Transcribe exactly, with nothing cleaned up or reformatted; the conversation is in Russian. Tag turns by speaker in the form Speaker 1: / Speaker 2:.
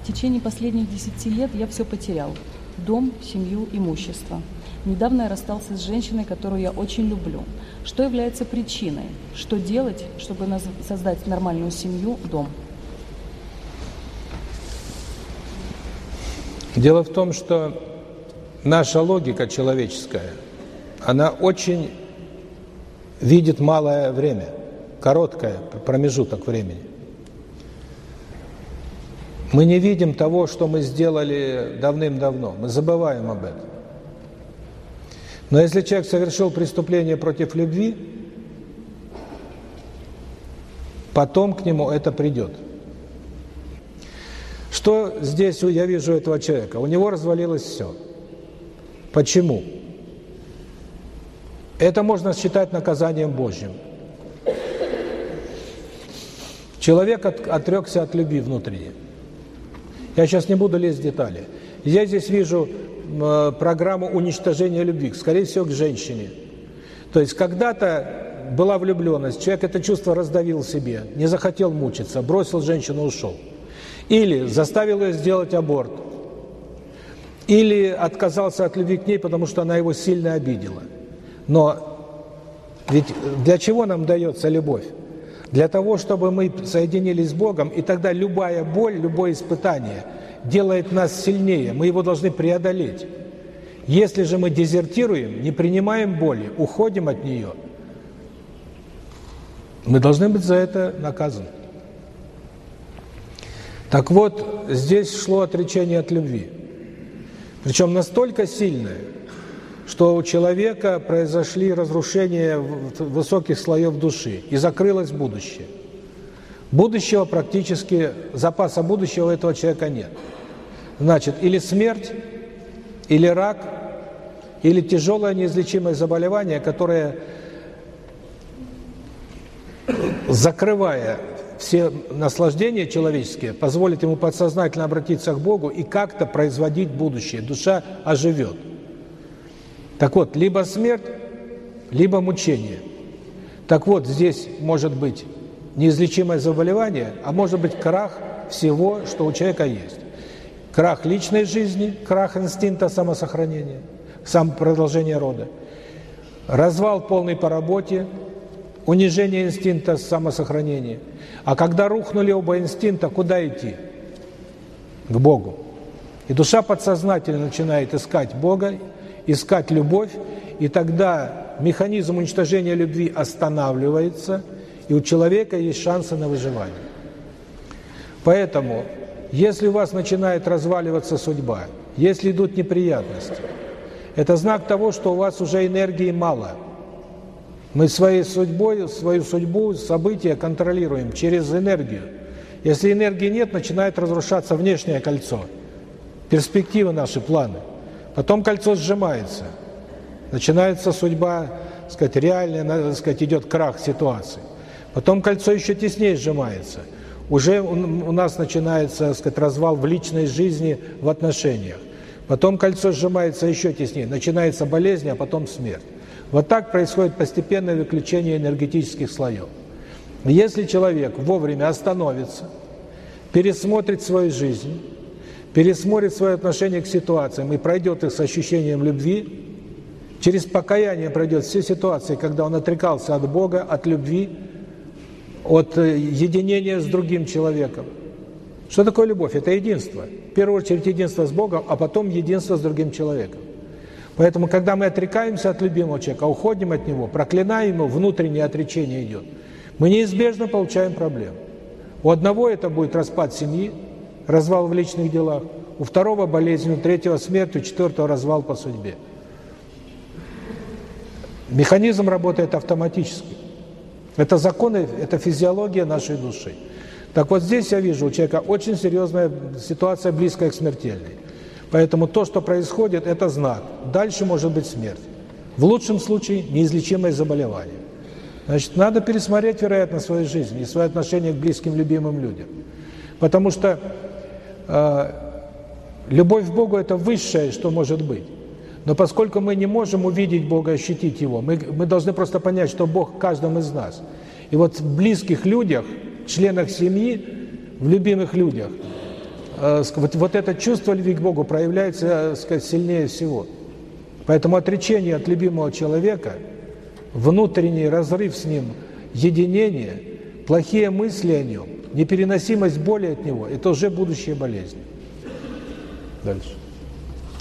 Speaker 1: течение последних десяти лет я все потерял. Дом, семью, имущество. Недавно я расстался с женщиной, которую я очень люблю. Что является причиной? Что делать, чтобы создать нормальную семью, дом?
Speaker 2: Дело в том, что наша логика человеческая, она очень видит малое время, короткое промежуток времени. Мы не видим того, что мы сделали давным-давно, мы забываем об этом. Но если человек совершил преступление против любви, потом к нему это придет. Что здесь я вижу этого человека? У него развалилось все. Почему? Это можно считать наказанием Божьим. Человек от, отрекся от любви внутренней. Я сейчас не буду лезть в детали. Я здесь вижу э, программу уничтожения любви, скорее всего, к женщине. То есть когда-то была влюбленность, человек это чувство раздавил в себе, не захотел мучиться, бросил женщину, ушел. Или заставил ее сделать аборт. Или отказался от любви к ней, потому что она его сильно обидела. Но ведь для чего нам дается любовь? Для того, чтобы мы соединились с Богом, и тогда любая боль, любое испытание делает нас сильнее, мы его должны преодолеть. Если же мы дезертируем, не принимаем боли, уходим от нее, мы должны быть за это наказаны. Так вот, здесь шло отречение от любви. Причем настолько сильное, что у человека произошли разрушения высоких слоев души, и закрылось будущее. Будущего практически, запаса будущего у этого человека нет. Значит, или смерть, или рак, или тяжелое неизлечимое заболевание, которое, закрывая все наслаждения человеческие, позволит ему подсознательно обратиться к Богу и как-то производить будущее. Душа оживет. Так вот, либо смерть, либо мучение. Так вот, здесь может быть неизлечимое заболевание, а может быть крах всего, что у человека есть. Крах личной жизни, крах инстинкта самосохранения, самопродолжения рода, развал полный по работе, унижение инстинкта самосохранения. А когда рухнули оба инстинкта, куда идти? К Богу. И душа подсознательно начинает искать Бога, искать любовь, и тогда механизм уничтожения любви останавливается, и у человека есть шансы на выживание. Поэтому, если у вас начинает разваливаться судьба, если идут неприятности, это знак того, что у вас уже энергии мало. Мы своей судьбой, свою судьбу, события контролируем через энергию. Если энергии нет, начинает разрушаться внешнее кольцо, перспективы наши, планы. Потом кольцо сжимается, начинается судьба, так сказать, реальная, так сказать, идет крах ситуации. Потом кольцо еще теснее сжимается. Уже у нас начинается, так сказать, развал в личной жизни, в отношениях. Потом кольцо сжимается еще теснее, начинается болезнь, а потом смерть. Вот так происходит постепенное выключение энергетических слоев. Если человек вовремя остановится, пересмотрит свою жизнь, пересмотрит свое отношение к ситуациям и пройдет их с ощущением любви, через покаяние пройдет все ситуации, когда он отрекался от Бога, от любви, от единения с другим человеком. Что такое любовь? Это единство. В первую очередь единство с Богом, а потом единство с другим человеком. Поэтому, когда мы отрекаемся от любимого человека, уходим от него, проклинаем его, внутреннее отречение идет, мы неизбежно получаем проблемы. У одного это будет распад семьи, развал в личных делах, у второго болезнь, у третьего смерть, у четвертого развал по судьбе. Механизм работает автоматически. Это законы, это физиология нашей души. Так вот здесь я вижу у человека очень серьезная ситуация, близкая к смертельной. Поэтому то, что происходит, это знак. Дальше может быть смерть. В лучшем случае неизлечимое заболевание. Значит, надо пересмотреть, вероятно, свою жизнь и свое отношение к близким, любимым людям. Потому что э, любовь к Богу – это высшее, что может быть. Но поскольку мы не можем увидеть Бога, ощутить Его, мы, мы должны просто понять, что Бог в каждом из нас. И вот в близких людях, членах семьи, в любимых людях, э, вот, вот это чувство любви к Богу проявляется, сказать, сильнее всего. Поэтому отречение от любимого человека, внутренний разрыв с ним, единение, плохие мысли о нем, непереносимость боли от него – это уже будущая болезнь. Дальше.